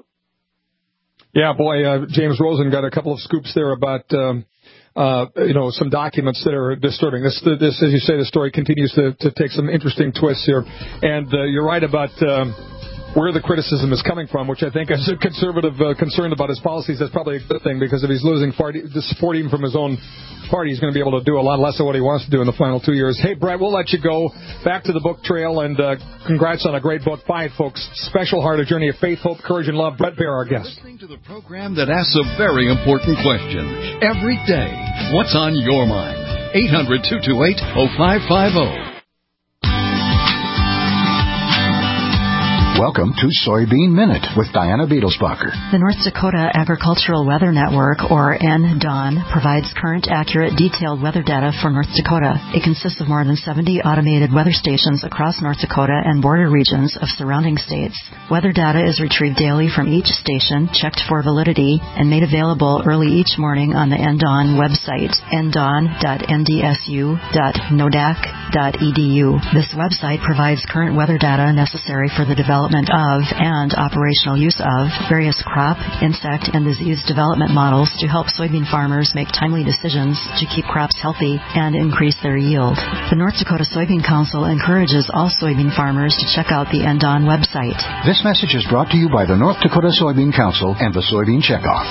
Yeah, boy, uh, James Rosen got a couple of scoops there about um, uh, you know some documents that are disturbing. This, this, as you say, the story continues to, to take some interesting twists here. And uh, you're right about um, where the criticism is coming from, which I think as a conservative uh, concerned about his policies, that's probably a good thing, because if he's losing support even from his own party, he's going to be able to do a lot less of what he wants to do in the final two years. Hey, Brett, we'll let you go. Back to the book trail, and uh, congrats on a great book. Buy it, folks. Special Heart, A Journey of Faith, Hope, Courage, and Love. Brett Baer, our guest. Listening to the program that asks a very important question every day. What's on your mind? eight hundred, two two eight, oh five five oh. Welcome to Soybean Minute with Diana Beadlesbacher. The North Dakota Agricultural Weather Network, or N D O N, provides current, accurate, detailed weather data for North Dakota. It consists of more than seventy automated weather stations across North Dakota and border regions of surrounding states. Weather data is retrieved daily from each station, checked for validity, and made available early each morning on the N D O N website, n d o n dot n d s u dot n o d a c dot e d u. This website provides current weather data necessary for the development of and operational use of various crop, insect, and disease development models to help soybean farmers make timely decisions to keep crops healthy and increase their yield. The North Dakota Soybean Council encourages all soybean farmers to check out the N D O N website. This message is brought to you by the North Dakota Soybean Council and the Soybean Checkoff.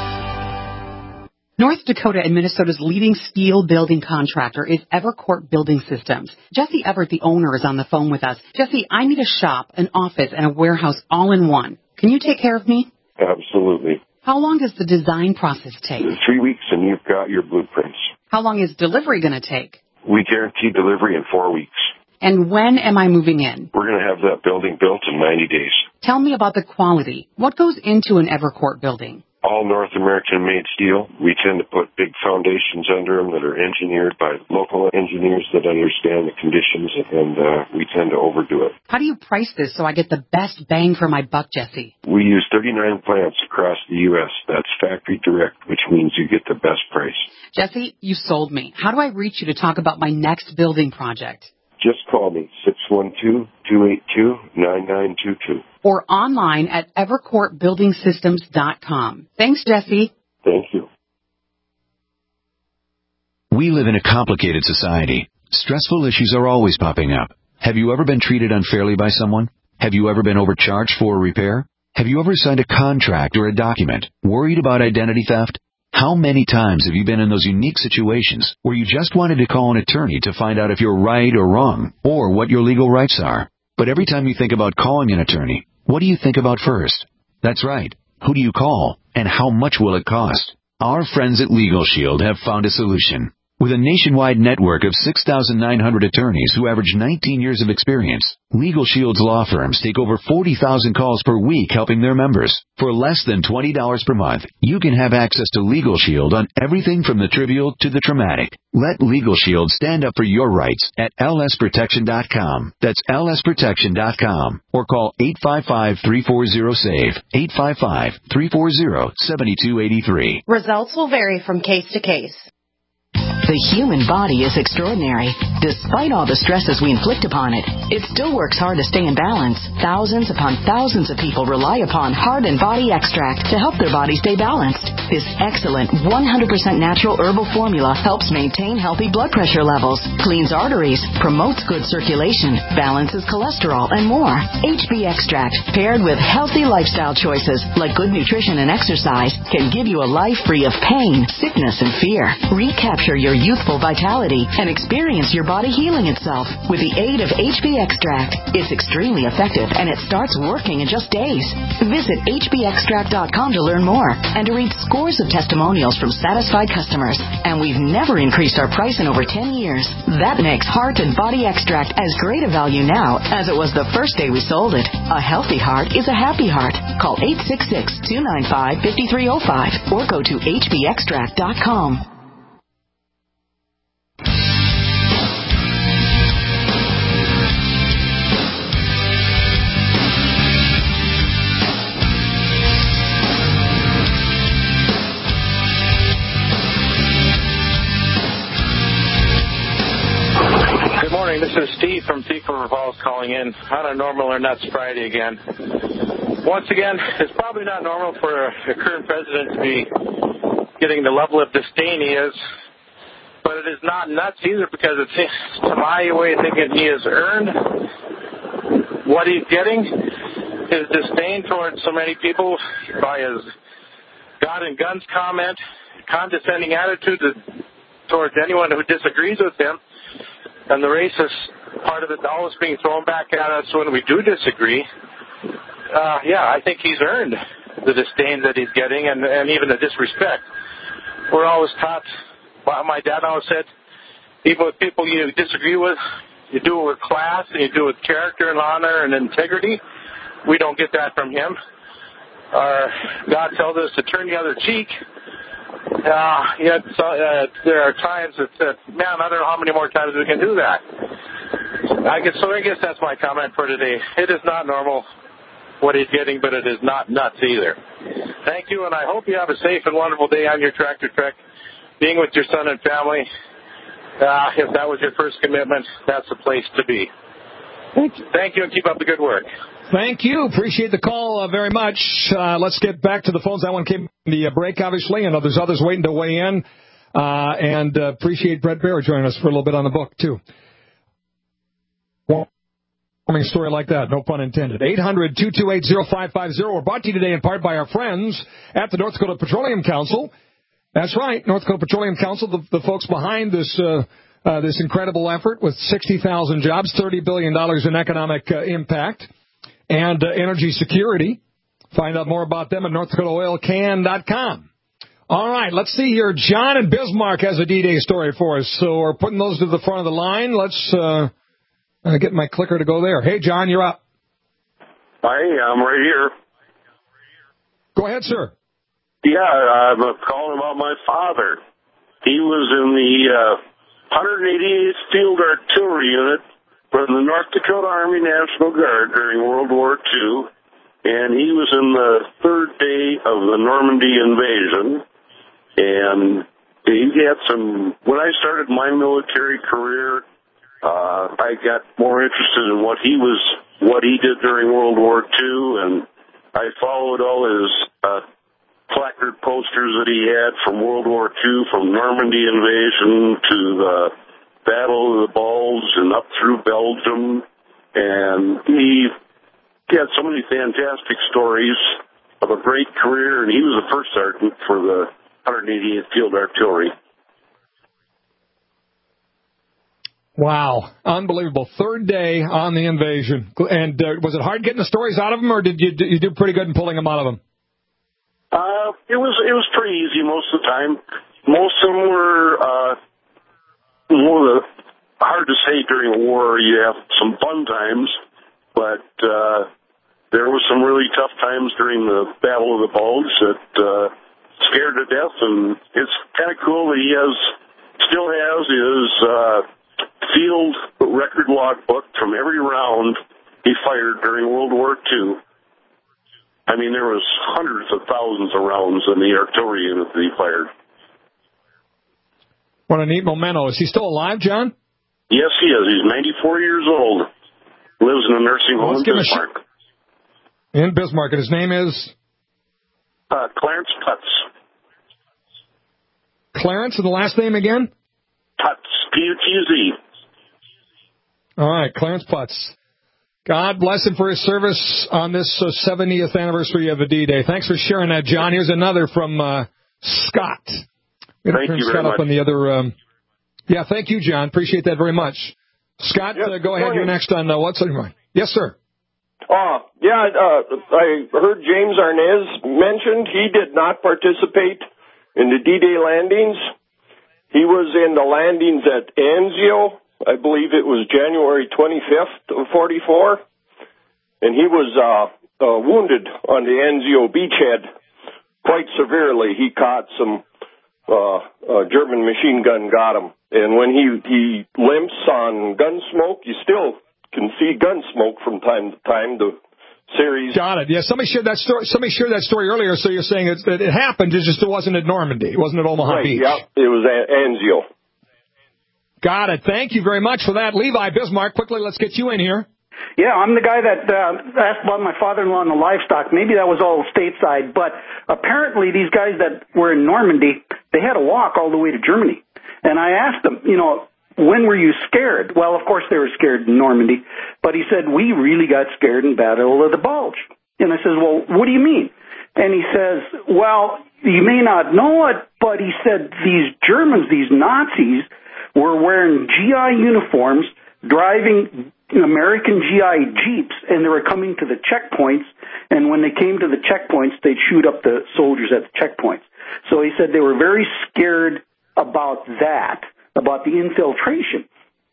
North Dakota and Minnesota's leading steel building contractor is Evercourt Building Systems. Jesse Everett, the owner, is on the phone with us. Jesse, I need a shop, an office, and a warehouse all in one. Can you take care of me? Absolutely. How long does the design process take? Three weeks and you've got your blueprints. How long is delivery going to take? We guarantee delivery in four weeks. And when am I moving in? We're going to have that building built in ninety days. Tell me about the quality. What goes into an Evercourt building? All North American-made steel. We tend to put big foundations under them that are engineered by local engineers that understand the conditions, and uh, we tend to overdo it. How do you price this so I get the best bang for my buck, Jesse? We use thirty-nine plants across the U S That's factory direct, which means you get the best price. Jesse, you sold me. How do I reach you to talk about my next building project? Just call me, six one two, two eight two, nine nine two two. Or online at evercourt building systems dot com. Thanks, Jesse. Thank you. We live in a complicated society. Stressful issues are always popping up. Have you ever been treated unfairly by someone? Have you ever been overcharged for a repair? Have you ever signed a contract or a document worried about identity theft? How many times have you been in those unique situations where you just wanted to call an attorney to find out if you're right or wrong, or what your legal rights are? But every time you think about calling an attorney, what do you think about first? That's right. Who do you call, and how much will it cost? Our friends at Legal Shield have found a solution. With a nationwide network of six thousand nine hundred attorneys who average nineteen years of experience, Legal Shield's law firms take over forty thousand calls per week helping their members. For less than twenty dollars per month, you can have access to Legal Shield on everything from the trivial to the traumatic. Let Legal Shield stand up for your rights at L S protection dot com. That's L S protection dot com. Or call eight five five, three four zero, S A V E, eight five five, three four zero, seven two eight three. Results will vary from case to case. The human body is extraordinary. Despite all the stresses we inflict upon it, it still works hard to stay in balance. Thousands upon thousands of people rely upon Heart and Body Extract to help their body stay balanced. This excellent one hundred percent natural herbal formula helps maintain healthy blood pressure levels, cleans arteries, promotes good circulation, balances cholesterol, and more. H B Extract, paired with healthy lifestyle choices like good nutrition and exercise, can give you a life free of pain, sickness, and fear. Recapture your youthful vitality and experience your body healing itself with the aid of H B Extract. It's extremely effective and it starts working in just days. Visit H B extract dot com to learn more and to read scores of testimonials from satisfied customers. And we've never increased our price in over ten years. That makes Heart and Body Extract as great a value now as it was the first day we sold it. A healthy heart is a happy heart. Call eight six six, two nine five, five three zero five or go to H B extract dot com. This is Steve from Thief River Falls calling in on a normal or nuts Friday again. Once again, it's probably not normal for a current president to be getting the level of disdain he is, but it is not nuts either because it's, to my way of thinking, he has earned what he's getting, his disdain towards so many people by his God and guns comment, condescending attitude towards anyone who disagrees with him, and the racist part of it always being thrown back at us when we do disagree. Uh, yeah, I think he's earned the disdain that he's getting and, and even the disrespect. We're always taught, well, my dad always said, even with people you disagree with, you do it with class and you do it with character and honor and integrity. we don't get that from him. Our God tells us to turn the other cheek. Uh, yet uh, there are times that, uh, man, I don't know how many more times we can do that. I guess, so I guess that's my comment for today. It is not normal what he's getting, but it is not nuts either. Thank you, and I hope you have a safe and wonderful day on your tractor trek, being with your son and family. Uh, if that was your first commitment, that's the place to be. Thank you, Thank you and keep up the good work. Thank you. Appreciate the call uh, very much. Uh, let's get back to the phones. That one came in the uh, break, obviously, and uh, there's others waiting to weigh in. Uh, and uh, appreciate Brett Baer joining us for a little bit on the book, too. Well, a story like that, no pun intended. eight hundred, two two eight, oh five five oh. We're brought to you today in part by our friends at the North Dakota Petroleum Council. That's right, North Dakota Petroleum Council, the, the folks behind this uh, uh, this incredible effort with sixty thousand jobs, thirty billion dollars in economic uh, impact, and uh, energy security. Find out more about them at north dakota oil can dot com. All right, let's see here. John in Bismarck has a D-Day story for us, so we're putting those to the front of the line. Let's uh, uh, get my clicker to go there. Hey, John, you're up. Hi, I'm right here. Go ahead, sir. Yeah, I'm calling about my father. He was in the uh, one hundred eighty-eighth Field Artillery Unit from the North Dakota Army National Guard during World War Two, and he was in the third day of the Normandy invasion. And he had some, when I started my military career, uh, I got more interested in what he was, what he did during World War Two, and I followed all his uh, placard posters that he had from World War Two, from Normandy invasion to the Battle of the Bulge and up through Belgium. And he had so many fantastic stories of a great career, and he was the first sergeant for the one hundred eighty-eighth Field Artillery. Wow. Unbelievable. Third day on the invasion. And uh, was it hard getting the stories out of them, or did you, you do pretty good in pulling them out of them? Uh, it was it was pretty easy most of the time. Most of them were uh, more the, hard to say during a war. You have some fun times, but uh, there were some really tough times during the Battle of the Bulge that uh, scared to death. And it's kind of cool that he has still has his uh, field record log book from every round he fired during World War Two. I mean, there was hundreds of thousands of rounds in the artillery unit that he fired. What a neat memento. Is he still alive, John? Yes, he is. He's ninety-four years old. Lives in a nursing home in Bismarck. Sh- in Bismarck. And his name is? Uh, Clarence Putz. Clarence, and the last name again? Putz. P U T Z. All right, Clarence Putz. God bless him for his service on this uh, seventieth anniversary of the D-Day. Thanks for sharing that, John. Here's another from uh, Scott. Thank you very Scott much. Up on the other, um... Yeah, thank you, John. Appreciate that very much. Scott, yes, uh, go ahead. You're next on uh, What's on Your Mind. Yes, sir. Uh, yeah, uh, I heard James Arnaz mentioned he did not participate in the D-Day landings. He was in the landings at Anzio. I believe it was January twenty-fifth of forty-four. And he was uh, uh, wounded on the Anzio beachhead quite severely. He caught some uh, uh, German machine gun, got him. And when he, he limps on gun smoke, you still can see gun smoke from time to time. The series. Got it. Yeah, somebody shared that story. Somebody shared that story earlier. So you're saying it's, that it happened. It just it wasn't at Normandy. It wasn't at Omaha right, Beach. Yeah, it was at Anzio. Got it. Thank you very much for that, Levi Bismarck. Quickly, let's get you in here. Yeah, I'm the guy that uh, asked about my father-in-law and the livestock. Maybe that was all stateside, but apparently these guys that were in Normandy, they had to walk all the way to Germany. And I asked them, you know, when were you scared? Well, of course they were scared in Normandy, but he said, we really got scared in Battle of the Bulge. And I says, well, what do you mean? And he says, well, you may not know it, but he said these Germans, these Nazis, were wearing G I uniforms, driving American G I Jeeps, and they were coming to the checkpoints, and when they came to the checkpoints, they'd shoot up the soldiers at the checkpoints. So he said they were very scared about that, about the infiltration.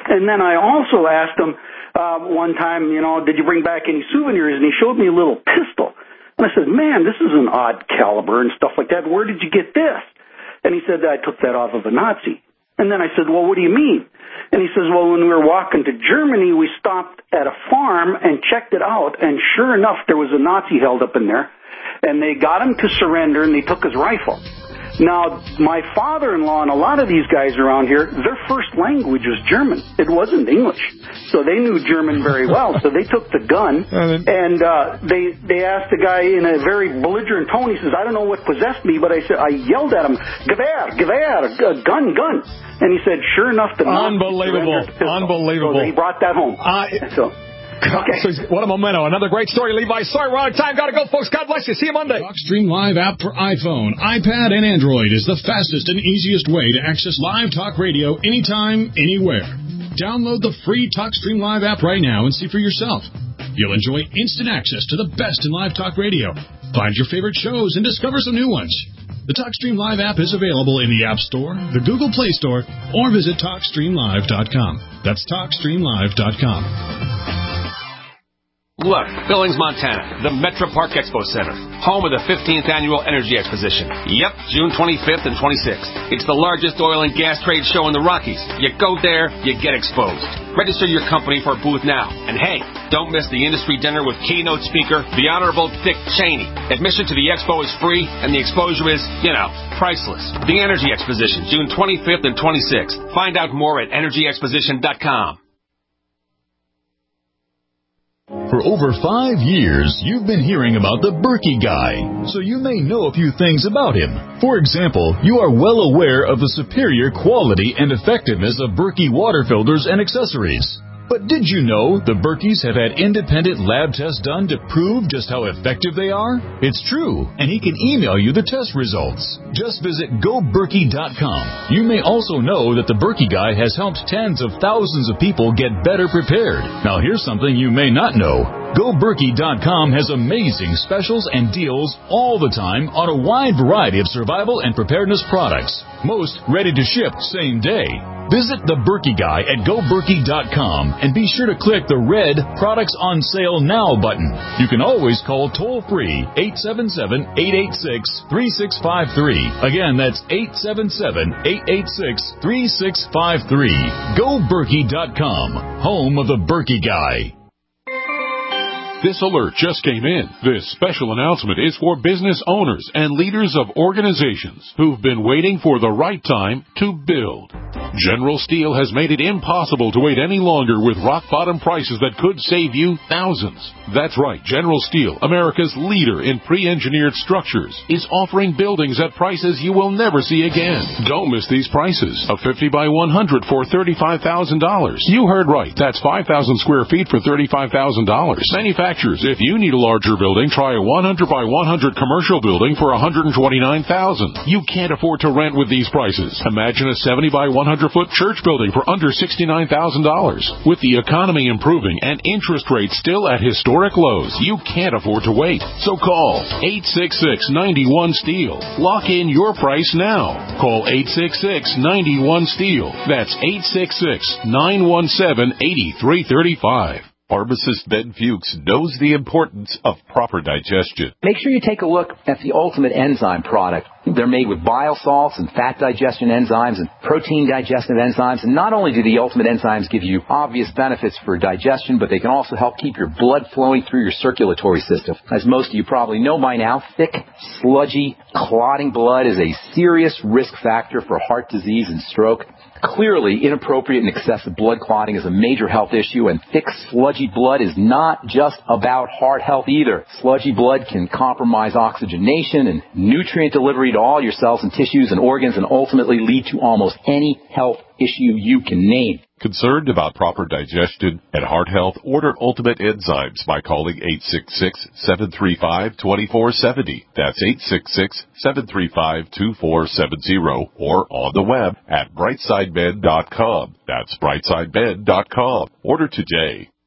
And then I also asked him uh, one time, you know, did you bring back any souvenirs? And he showed me a little pistol. And I said, man, this is an odd caliber and stuff like that. Where did you get this? And he said, I took that off of a Nazi. And then I said, well, what do you mean? And he says, well, when we were walking to Germany, we stopped at a farm and checked it out, and sure enough, there was a Nazi held up in there, and they got him to surrender, and they took his rifle. Now, my father-in-law and a lot of these guys around here, their first language was German. It wasn't English. So they knew German very well. So they took the gun, and uh, they they asked the guy in a very belligerent tone. He says, I don't know what possessed me, but I said I yelled at him, Gewehr, Gewehr, uh, gun, gun. And he said, sure enough, the Unbelievable. Unbelievable. So they brought that home. Uh, so... Okay. So what a memento. Another great story, Levi. Sorry, we're out of time. Got to go, folks. God bless you. See you Monday. TalkStream Live app for iPhone, iPad, and Android is the fastest and easiest way to access live talk radio anytime, anywhere. Download the free TalkStream Live app right now and see for yourself. You'll enjoy instant access to the best in live talk radio. Find your favorite shows and discover some new ones. The TalkStream Live app is available in the App Store, the Google Play Store, or visit talk stream live dot com. That's talk stream live dot com. Look, Billings, Montana, the Metro Park Expo Center, home of the fifteenth Annual Energy Exposition. Yep, June twenty-fifth and twenty-sixth. It's the largest oil and gas trade show in the Rockies. You go there, you get exposed. Register your company for a booth now. And hey, don't miss the industry dinner with keynote speaker, the Honorable Dick Cheney. Admission to the expo is free, and the exposure is, you know, priceless. The Energy Exposition, June twenty-fifth and twenty-sixth. Find out more at energy exposition dot com. For over five years, you've been hearing about the Berkey Guy, so you may know a few things about him. For example, you are well aware of the superior quality and effectiveness of Berkey water filters and accessories. But did you know the Berkeys have had independent lab tests done to prove just how effective they are? It's true, and he can email you the test results. Just visit go berkey dot com. You may also know that the Berkey Guy has helped tens of thousands of people get better prepared. Now here's something you may not know. go berkey dot com has amazing specials and deals all the time on a wide variety of survival and preparedness products. Most ready to ship same day. Visit the Berkey Guy at go berkey dot com and be sure to click the red Products on Sale Now button. You can always call toll-free eight seven seven, eight eight six, three six five three. Again, that's eight seven seven, eight eight six, three six five three. go berkey dot com, home of the Berkey Guy. This alert just came in. This special announcement is for business owners and leaders of organizations who've been waiting for the right time to build. General Steel has made it impossible to wait any longer with rock-bottom prices that could save you thousands. That's right, General Steel, America's leader in pre-engineered structures, is offering buildings at prices you will never see again. Don't miss these prices. A fifty by one hundred for thirty-five thousand dollars. You heard right. That's five thousand square feet for thirty-five thousand dollars. Manufacturers, if you need a larger building, try a one hundred by one hundred commercial building for one hundred twenty-nine thousand dollars. You can't afford to rent with these prices. Imagine a seventy by one hundred foot church building for under sixty-nine thousand dollars. With the economy improving and interest rates still at historic lows, you can't afford to wait. So call eight six six, nine one, STEEL. Lock in your price now. Call eight six six, nine one, STEEL. That's eight six six, nine one seven, eight three three five. Pharmacist Ben Fuchs knows the importance of proper digestion. Make sure you take a look at the Ultimate Enzyme product. They're made with bile salts and fat digestion enzymes and protein digestive enzymes. And not only do the Ultimate Enzymes give you obvious benefits for digestion, but they can also help keep your blood flowing through your circulatory system. As most of you probably know by now, thick, sludgy, clotting blood is a serious risk factor for heart disease and stroke. Clearly, inappropriate and excessive blood clotting is a major health issue, and thick, sludgy blood is not just about heart health either. Sludgy blood can compromise oxygenation and nutrient delivery to all your cells and tissues and organs, and ultimately lead to almost any health issue you can name. Concerned about proper digestion and heart health? Order Ultimate Enzymes by calling eight six six, seven three five, two four seven zero. That's eight six six, seven three five, two four seven zero, or on the web at brightside med dot com. That's brightside med dot com. Order today.